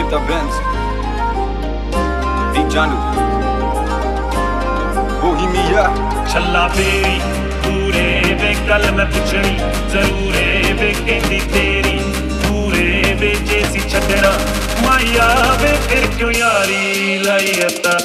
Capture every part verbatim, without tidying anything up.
Nikita Benz, Big Janu, Bohemia. छल्ला बेरी पूरे वे गल मैं पुछनी जरूरे वे कहती तेरी पूरे वे जैसी छड़ना माया वे फिर क्यों यारी लाई अता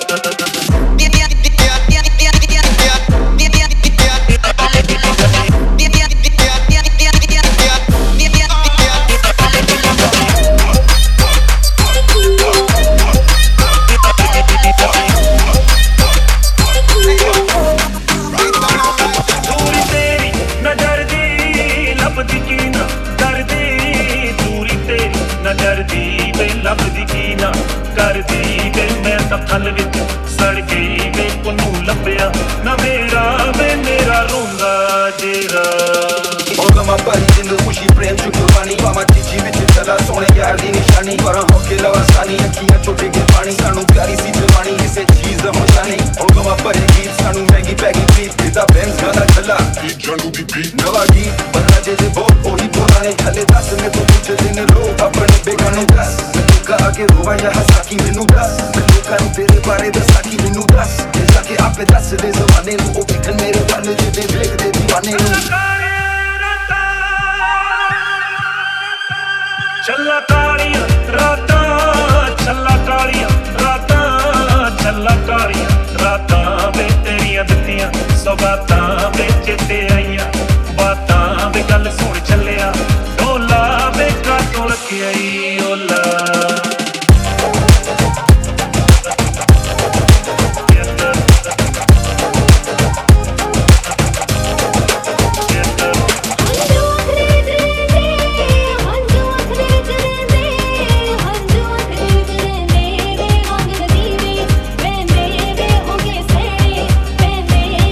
लभदी की ना करदी वे मैं तां थल विच सड़ गई वे कोनू लभया ना मेरा वे मेरा रोंदा जेरा Olga ma pari जिंद खुशी प्रेम च कुर्बानी पामा चिट्ठी विच चला सोने यार दी निशानी पर होके लवासानी अखियां छोटे के पानी सानू प्यारी सी जवानी इसे चीज हो जानी Olga ma pari गीत सानू मैगी पैगी प्लीज Nikita Benz गाना चला Big Janu दी बीट नवा गीत बदला जे जे बोल ओही पुराने हले दस में तो पूछे दिन लोग अपने बेगाने दस आगे रोवा या हंसा की मैनू दस मैं लोकां नू तेरे बारे दसा की मैनू दस ते जाके आपे दस दे ज़माने नू ओ विखन मेरे गल जिदे देखदे दीवाने नू चल्ला कालियां रातां चल्ला कालियां रातां चल्ला कालियां रातां वे तेरियां दित्तियां सौगातां वे चेते आईयां बातां वे गल सुन चलिया डोला वे कातों रखिया ई ओला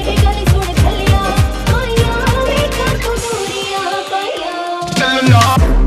No.